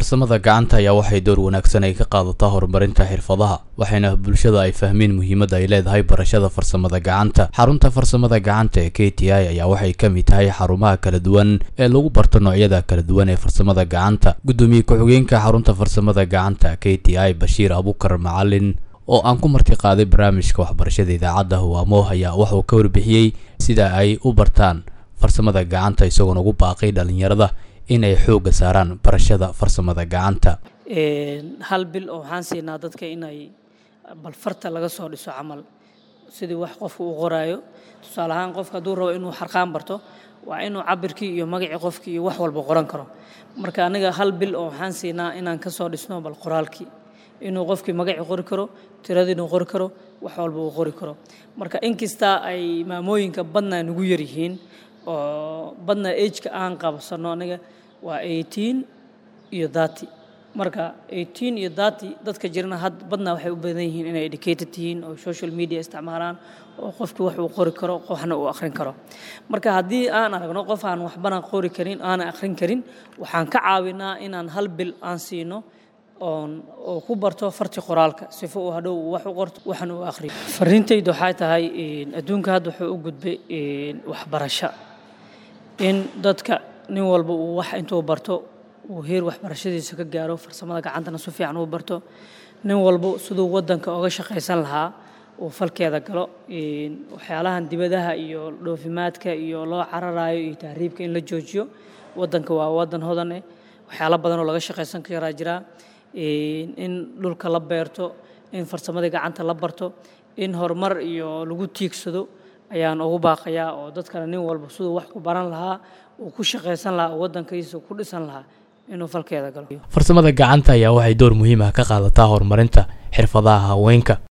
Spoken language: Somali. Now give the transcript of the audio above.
farsamada gacanta ayaa waxay door wanaagsan ay ka qaadataa horumarinta xirfadaha waxayna bulshada ay fahmeen muhiimadda ay leedahay barashada farsamada gacanta. Xarunta farsamada gacanta ee KTI ayaa waxay ka mid tahay xarumaha kala duwan ee lagu barto noocyada kala duwan ee farsamada gacanta. Gudoomiye ku-xigeenka xarunta farsamada gacanta KTI Bashiir Abukar Macalin oo aan ku marti qaaday barnaamijka waxbarashada idaacadda Huwaamo ayaa wuxuu ka warbixiyay sida ay u bartaan farsamada gacanta isagoo ugu baaqay dhalinyarada inay xooga saaraan barashada farsamada gacanta. hal bil oo waxaan siinaa dadka inay bal farta laga soo dhiso camal sidii wax qofku u qoraayo. tusaale ahaan qofka hadduu rabo inuu xarqaan barto waa inuu cabirkii iyo magacii qofkii iyo wax walba qoran karo. marka aniga hal bil oo waxaan siinaa inaan ka soo dhisno bal qoraalkii inuu qofkii magacii qori karo, tiradii inuu qori karo, wax walba uu qori karo. marka inkasta ay maamooyinka badna nagu yar yihiin oo badna age-ka aan qabsano aniga waa 18 iyo 30. marka 18 iyo 30 dadka jirana had badna waxay u badan yihiin inay educated yihiin oo social media isticmaalaan oo qofkii wax uu qori karo qofna uu akhrin karo. marka haddii aan aragno qof aan waxbana qori karin aan akhrin karin waxaan ka caawinaa inaan hal bil aan siino oo ku barto farti qoraalka sifo uu hadhow wax u qorto waxna uu akhriyo. fariintaydu waxay tahay adduunka hadda wuxuu u gudbay waxbarasho in dadka nin walba uu wax intuu barto uu heer waxbarashadiisa ka gaaro farsamada gacantana si fiican uu barto. nin walba sidoo wadanka uga shaqaysan lahaa uu falkeeda galo. waxyaalahan dibadaha iyo dhoofimaadka iyo loo cararayo iyo tahriibka in la joojiyo. wadanka waa wadan hodan ah waxyaalo badan oo laga shaqaysan kara jira. in dhulka la beerto, in farsamada gacanta la barto, in horumar iyo lagu tiigsado ayaan ugu baaqayaa oo dadkana nin walba sidoo wax ku baran lahaa oo ku shaqaysan lahaa oo wadankiisa ku dhisan lahaa inuu falkeeda galo. Farsamada gacanta ayaa waxay door muhiim ah ka qaadataa horumarinta xirfadaha haweenka.